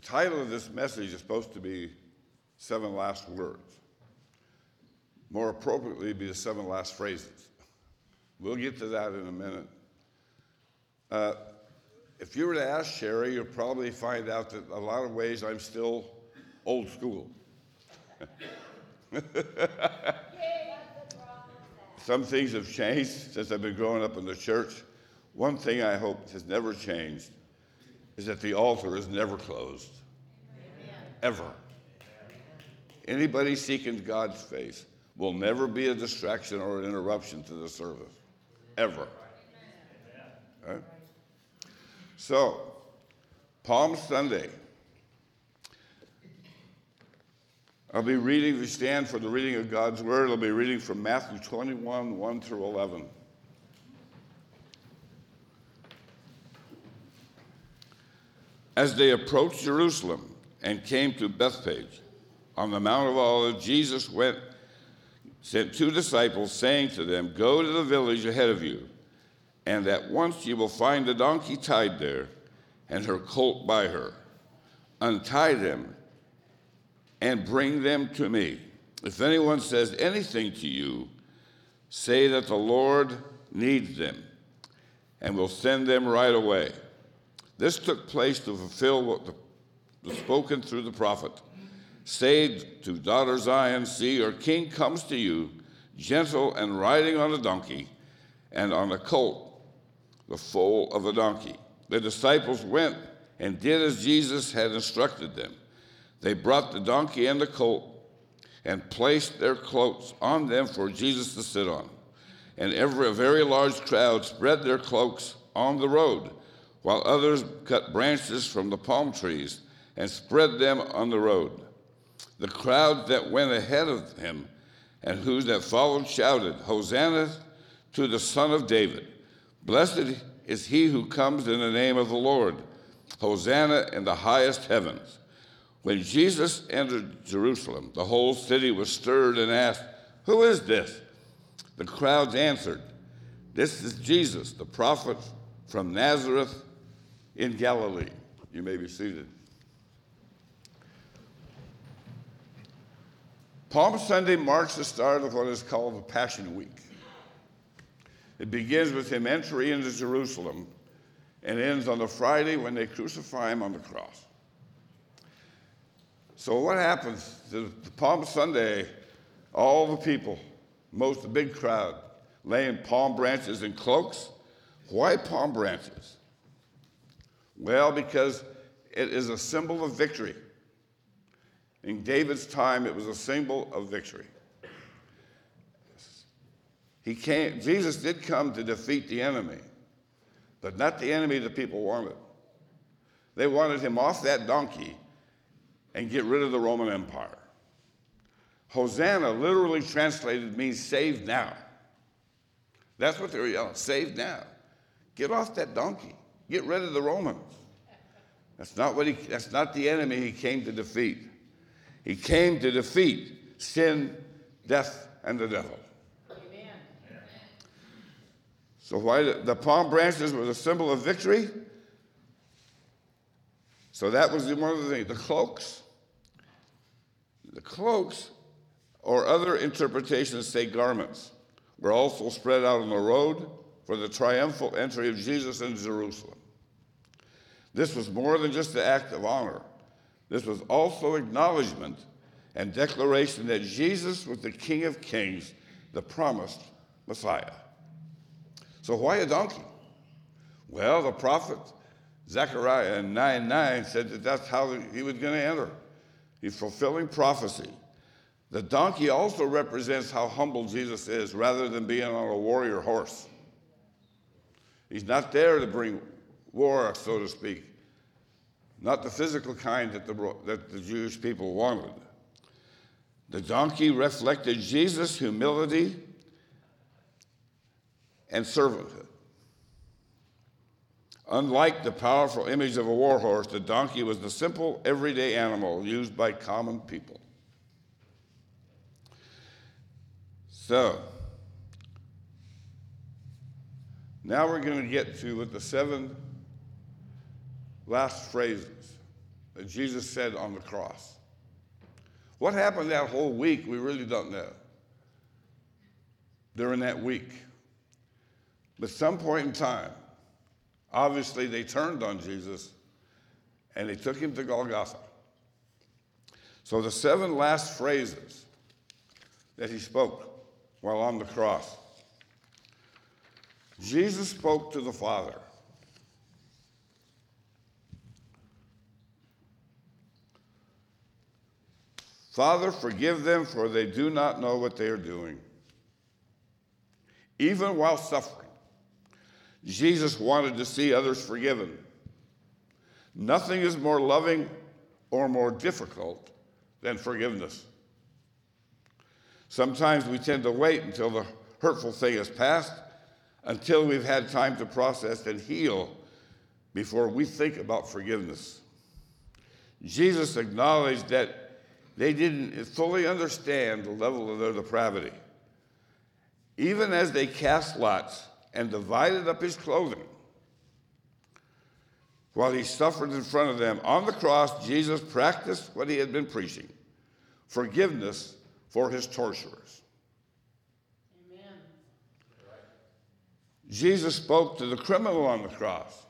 title of this message is supposed to be 7 last words. More appropriately, be the 7 last phrases. We'll get to that in a minute. If you were to ask Sherry, you'll probably find out that a lot of ways I'm still old school. Some things have changed since I've been growing up in the church. One thing I hope has never changed is that the altar is never closed. Amen. Ever. Anybody seeking God's face will never be a distraction or an interruption to the service. Ever. Right? So, Palm Sunday. I'll be reading, we stand for the reading of God's Word. I'll be reading from Matthew 21, 1 through 11. As they approached Jerusalem and came to Bethphage, on the Mount of Olives, Jesus sent 2 disciples, saying to them, "Go to the village ahead of you, and at once you will find a donkey tied there, and her colt by her. Untie them and bring them to me. If anyone says anything to you, say that the Lord needs them, and will send them right away." This took place to fulfill what was spoken through the prophet. "Say to daughter Zion, see, your king comes to you, gentle and riding on a donkey, and on a colt, the foal of a donkey." The disciples went and did as Jesus had instructed them. They brought the donkey and the colt and placed their cloaks on them for Jesus to sit on. And a very large crowd spread their cloaks on the road, while others cut branches from the palm trees and spread them on the road. The crowd that went ahead of him and who that followed shouted, "Hosanna to the Son of David. Blessed is he who comes in the name of the Lord. Hosanna in the highest heavens." When Jesus entered Jerusalem, the whole city was stirred and asked, "Who is this?" The crowds answered, "This is Jesus, the prophet from Nazareth in Galilee." You may be seated. Palm Sunday marks the start of what is called the Passion Week. It begins with him entering into Jerusalem and ends on the Friday when they crucify him on the cross. So what happens to Palm Sunday? All the people, the big crowd, laying palm branches and cloaks. Why palm branches? Well, because it is a symbol of victory. In David's time, it was a symbol of victory. Jesus did come to defeat the enemy, but not the enemy the people wanted. They wanted him off that donkey and get rid of the Roman Empire. Hosanna, literally translated, means save now. That's what they were yelling, save now. Get off that donkey. Get rid of the Romans. That's not the enemy he came to defeat. He came to defeat sin, death, and the devil. Amen. So why the palm branches were the symbol of victory? So that was one of the things. The cloaks, or other interpretations say garments, were also spread out on the road for the triumphal entry of Jesus into Jerusalem. This was more than just an act of honor. This was also acknowledgement and declaration that Jesus was the King of Kings, the promised Messiah. So why a donkey? Well, the prophet Zechariah in 9:9 said that that's how he was going to enter. He's fulfilling prophecy. The donkey also represents how humble Jesus is, rather than being on a warrior horse. He's not there to bring war, so to speak. Not the physical kind that the Jewish people wanted. The donkey reflected Jesus' humility and servanthood. Unlike the powerful image of a war horse, the donkey was the simple, everyday animal used by common people. So, now we're going to get to with the 7 last phrases. that Jesus said on the cross. What happened that whole week, we really don't know. During that week. But some point in time, obviously they turned on Jesus and they took him to Golgotha. So the 7 last phrases that he spoke while on the cross, Jesus spoke to the Father. Father, forgive them, for they do not know what they are doing. Even while suffering, Jesus wanted to see others forgiven. Nothing is more loving or more difficult than forgiveness. Sometimes we tend to wait until the hurtful thing has passed, until we've had time to process and heal before we think about forgiveness. Jesus acknowledged that they didn't fully understand the level of their depravity. Even as they cast lots and divided up his clothing, while he suffered in front of them on the cross, Jesus practiced what he had been preaching, forgiveness for his torturers. Amen. Jesus spoke to the criminal on the cross.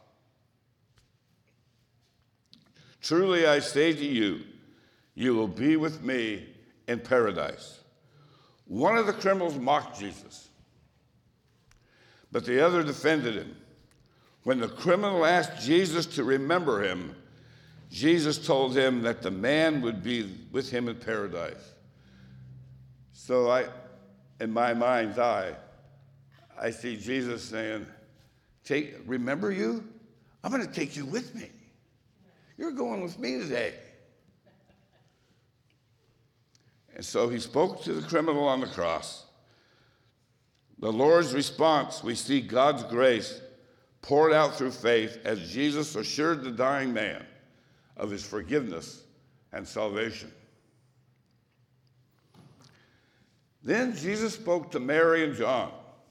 Truly I say to you, you will be with me in paradise. One of the criminals mocked Jesus, but the other defended him. When the criminal asked Jesus to remember him, Jesus told him that the man would be with him in paradise. So in my mind's eye, I see Jesus saying, remember you? I'm going to take you with me. You're going with me today. And so he spoke to the criminal on the cross. The Lord's response, we see God's grace poured out through faith as Jesus assured the dying man of his forgiveness and salvation. Then Jesus spoke to Mary and John.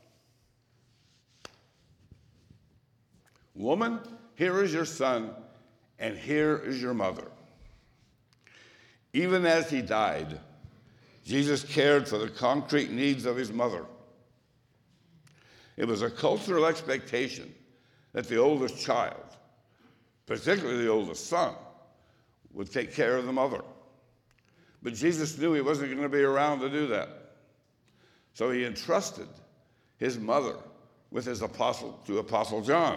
Woman, here is your son, and here is your mother. Even as he died, Jesus cared for the concrete needs of his mother. It was a cultural expectation that the oldest child, particularly the oldest son, would take care of the mother. But Jesus knew he wasn't going to be around to do that. So he entrusted his mother with his Apostle John.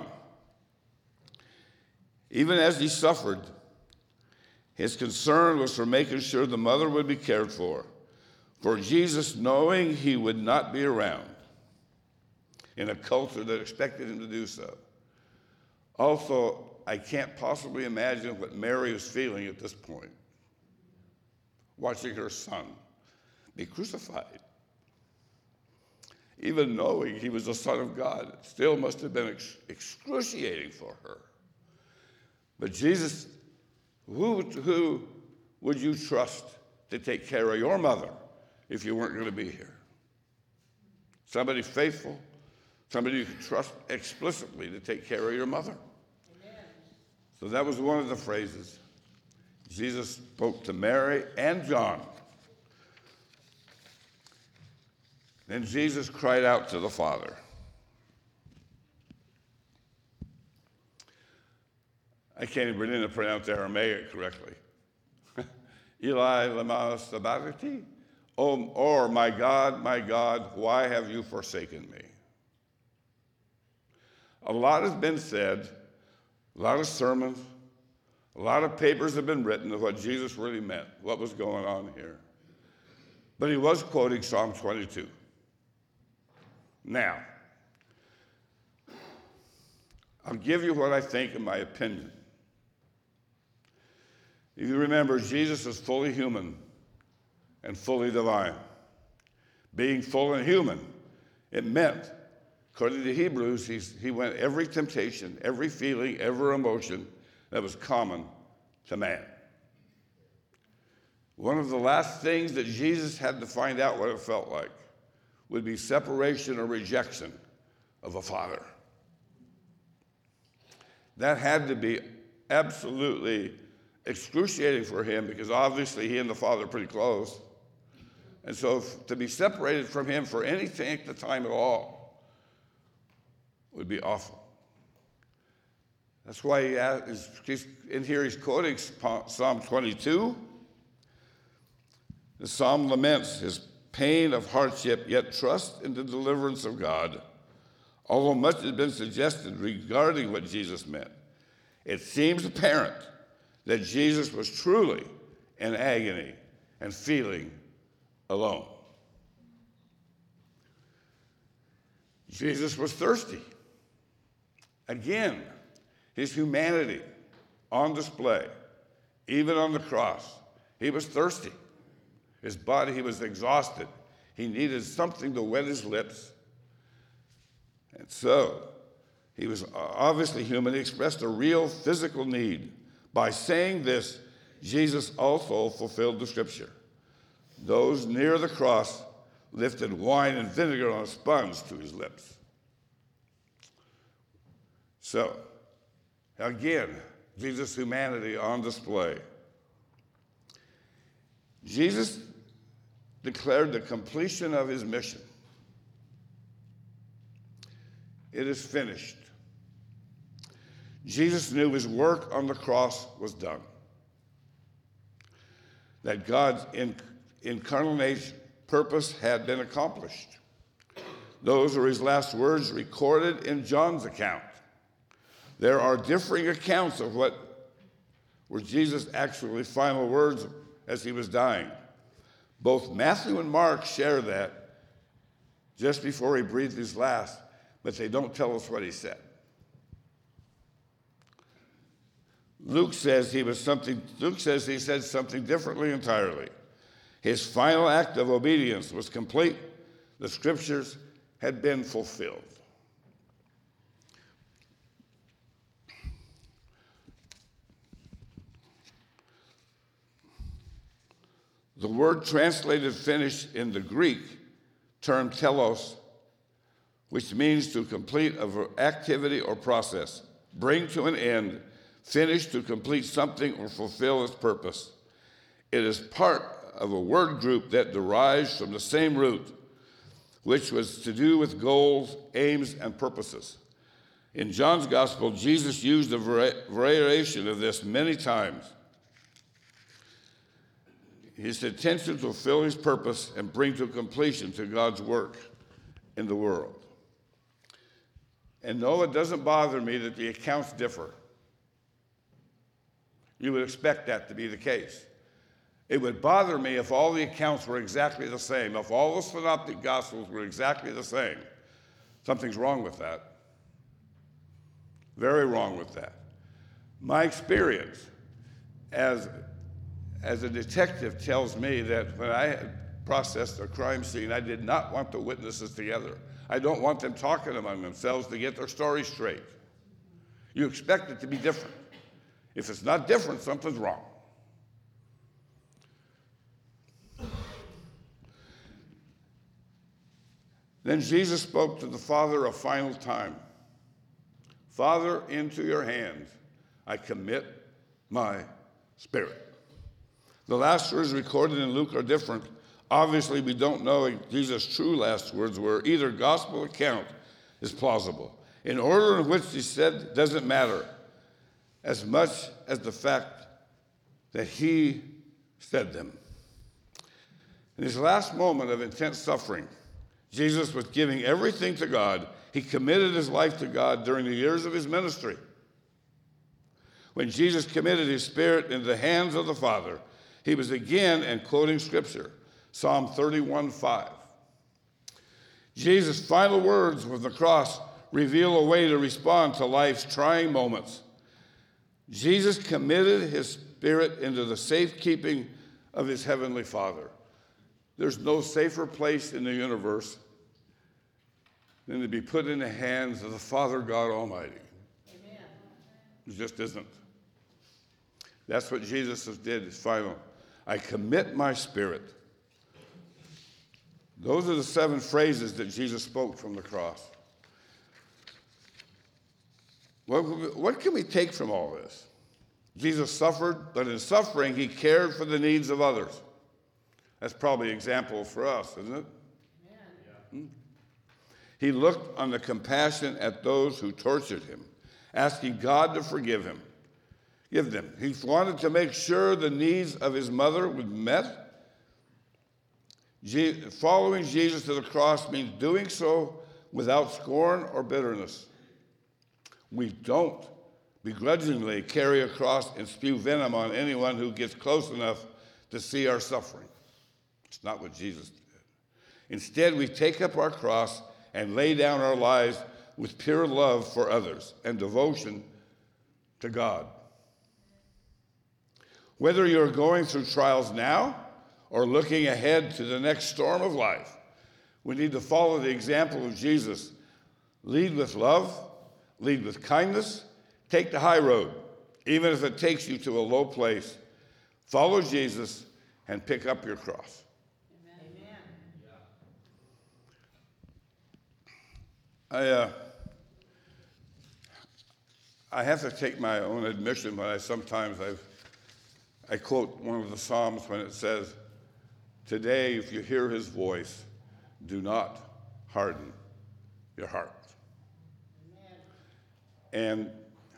Even as he suffered, his concern was for making sure the mother would be cared for Jesus, knowing he would not be around in a culture that expected him to do so. Also, I can't possibly imagine what Mary was feeling at this point, watching her son be crucified. Even knowing he was the Son of God, it still must have been excruciating for her. But Jesus, who would you trust to take care of your mother if you weren't going to be here? Somebody faithful, somebody you can trust explicitly to take care of your mother. Amen. So that was one of the phrases. Jesus spoke to Mary and John. Then Jesus cried out to the Father. I can't even begin to pronounce Aramaic correctly. Eli lama sabachthani, or my God, why have you forsaken me? A lot has been said, a lot of sermons, a lot of papers have been written of what Jesus really meant, what was going on here. But he was quoting Psalm 22. Now, I'll give you what I think in my opinion. If you remember, Jesus is fully human and fully divine. Being full and human, it meant, according to Hebrews, he went every temptation, every feeling, every emotion that was common to man. One of the last things that Jesus had to find out what it felt like would be separation or rejection of a father. That had to be absolutely excruciating for him because obviously he and the Father are pretty close. And so to be separated from him for anything at the time at all would be awful. That's why in here he's quoting Psalm 22. The psalm laments his pain of hardship, yet trust in the deliverance of God. Although much has been suggested regarding what Jesus meant, it seems apparent that Jesus was truly in agony and feeling alone. Jesus was thirsty. Again, his humanity on display, even on the cross. He was thirsty. His body, he was exhausted. He needed something to wet his lips. And so, he was obviously human. He expressed a real physical need. By saying this, Jesus also fulfilled the scripture. Those near the cross lifted wine and vinegar on a sponge to his lips. So, again, Jesus' humanity on display. Jesus declared the completion of his mission. It is finished. Jesus knew his work on the cross was done. That God's incarnation purpose had been accomplished. Those are his last words recorded in John's account. There are differing accounts of what were Jesus' actually final words as he was dying. Both Matthew and Mark share that just before he breathed his last, but they don't tell us what he said. Luke says he said something differently entirely. His final act of obedience was complete. The scriptures had been fulfilled. The word translated finished in the Greek term telos, which means to complete an activity or process, bring to an end, finish to complete something or fulfill its purpose. It is part of a word group that derives from the same root, which was to do with goals, aims, and purposes. In John's gospel, Jesus used a variation of this many times. His intention to fulfill his purpose and bring to completion to God's work in the world. And no, it doesn't bother me that the accounts differ. You would expect that to be the case. It would bother me if all the accounts were exactly the same, if all the synoptic gospels were exactly the same. Something's wrong with that. Very wrong with that. My experience as a detective tells me that when I had processed a crime scene, I did not want the witnesses together. I don't want them talking among themselves to get their story straight. You expect it to be different. If it's not different, something's wrong. Then Jesus spoke to the Father a final time. Father, into your hands I commit my spirit. The last words recorded in Luke are different. Obviously, we don't know what Jesus' true last words were. Either gospel account is plausible. In order in which he said doesn't matter as much as the fact that he said them. In his last moment of intense suffering, Jesus was giving everything to God. He committed his life to God during the years of his ministry. When Jesus committed his spirit into the hands of the Father, he was again, and quoting scripture, Psalm 31:5. Jesus' final words from the cross reveal a way to respond to life's trying moments. Jesus committed his spirit into the safekeeping of his heavenly Father. There's no safer place in the universe than to be put in the hands of the Father God Almighty. Amen. It just isn't. That's what Jesus did, his final. I commit my spirit. Those are the 7 phrases that Jesus spoke from the cross. What can we take from all this? Jesus suffered, but in suffering, he cared for the needs of others. That's probably an example for us, isn't it? He looked on the compassion at those who tortured him, asking God to forgive him. Give them. He wanted to make sure the needs of his mother were met. Following Jesus to the cross means doing so without scorn or bitterness. We don't begrudgingly carry a cross and spew venom on anyone who gets close enough to see our suffering. It's not what Jesus did. Instead, we take up our cross and lay down our lives with pure love for others and devotion to God. Whether you're going through trials now or looking ahead to the next storm of life, we need to follow the example of Jesus. Lead with love, lead with kindness, take the high road, even if it takes you to a low place. Follow Jesus and pick up your cross. Amen. I have to take my own admission, but I quote one of the Psalms when it says, "Today, if you hear his voice, do not harden your heart." And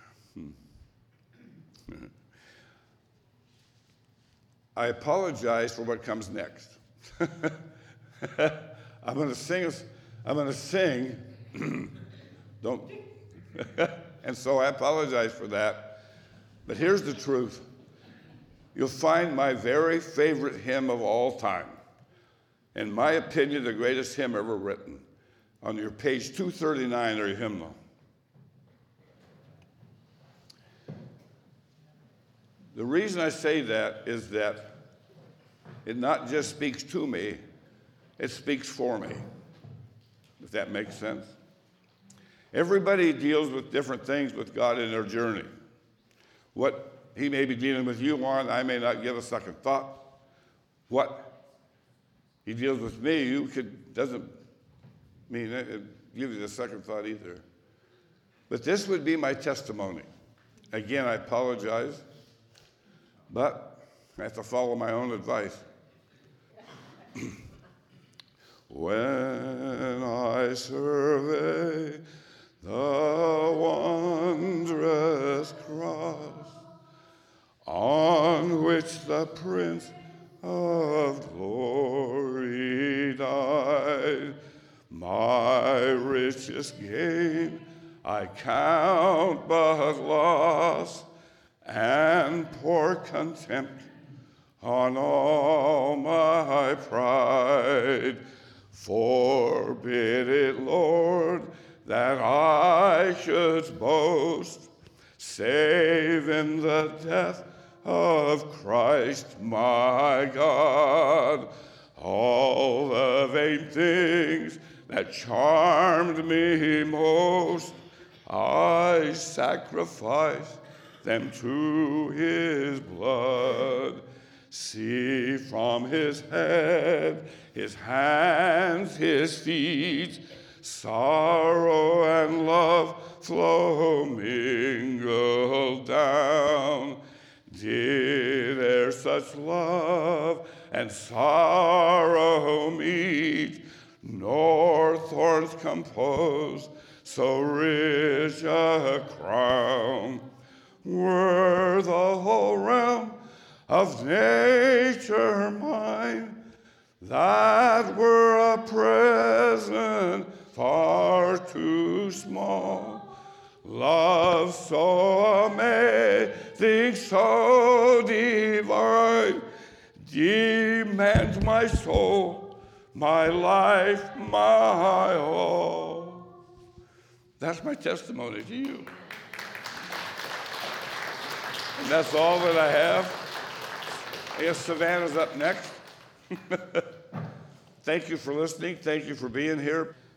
I apologize for what comes next. I'm going to sing. Don't. And so I apologize for that. But here's the truth. You'll find my very favorite hymn of all time. In my opinion, the greatest hymn ever written. On your page 239 of your hymnal. The reason I say that is that it not just speaks to me, it speaks for me, if that makes sense. Everybody deals with different things with God in their journey. What he may be dealing with you on, I may not give a second thought. What he deals with me, doesn't mean it give you the second thought either. But this would be my testimony. Again, I apologize, but I have to follow my own advice. When I survey the wondrous cross on which the Prince of Glory died, my richest gain I count but loss, and pour contempt on all my pride. Forbid it, Lord, that I should boast, save in the death of Christ my God. All the vain things that charmed me most, I sacrifice them to his blood. See from his head, his hands, his feet, sorrow and love flow mingled down. Did e'er such love and sorrow meet, nor thorns compose so rich a crown? Were the whole realm of nature mine, that were a present far too small. Love so amazing, so divine, demand my soul, my life, my all. That's my testimony to you. And that's all that I have. I guess Savannah's up next. Thank you for listening. Thank you for being here.